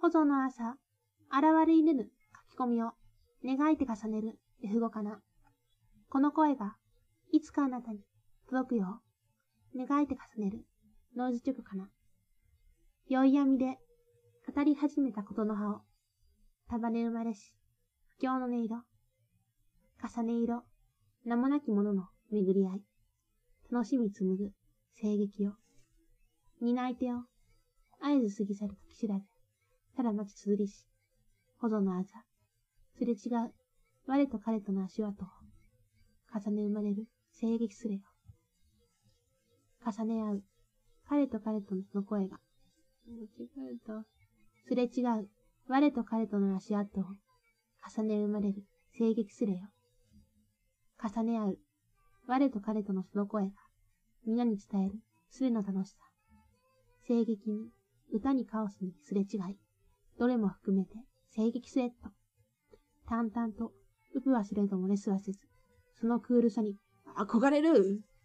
保存の朝、現れ入れぬ書き込みを願いて重ねる F 語かな。この声がいつかあなたに届くよう願いて重ねるノイズ曲かな。宵闇で語り始めたことの葉を束ね生まれし不況の音色、重ね色、名もなきものの巡り合い、楽しみ紡ぐ声劇よ。担い手を合図過ぎ去る時知らず、ただ待ち綴りし、保存のあざ、すれ違う我と彼との足跡を、重ね生まれる声劇すれよ。重ね合う彼と彼とのその声が、すれ違う我と彼との足跡を、重ね生まれる声劇すれよ。重ね合う我と彼とのその声が、皆に伝えるすれの楽しさ。声劇に、歌にカオスにすれ違い、どれも含めて声劇スレッド。淡々と、うぷ忘れどもレスはせず、そのクールさに憧れる。